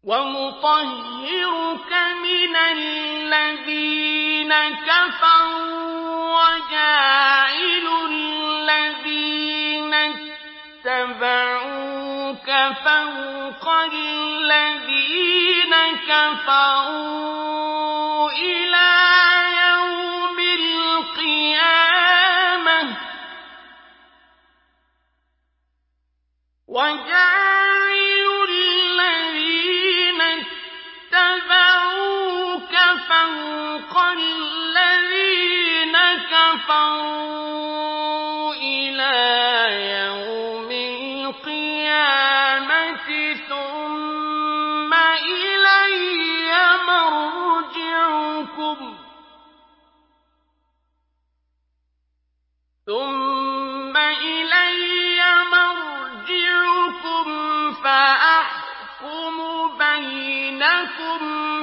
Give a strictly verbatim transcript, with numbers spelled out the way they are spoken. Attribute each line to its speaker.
Speaker 1: وَمُطَهِّرُكَ مِنَ الَّذِينَ كَفَرُوا وَجَاعِلُ الَّذِينَ اتَّبَعُوكَ فَوْقَ الَّذِينَ كَفَرُوا إِلَىٰ يَوْمِ الْقِيَامَةِ ۖ وَجَاعِلُ الَّذِينَ اتَّبَعُوكَ فَوْقَ الَّذِينَ كَفَرُوا إِلَىٰ يَوْمِ الْقِيَامَةِ ثُمَّ إِلَيَّ مَرْجِعُكُمْ ثُمَّ إِلَيَّ مَرْجِعُكُمْ فَأَحْكُمُ بَيْنَكُمْ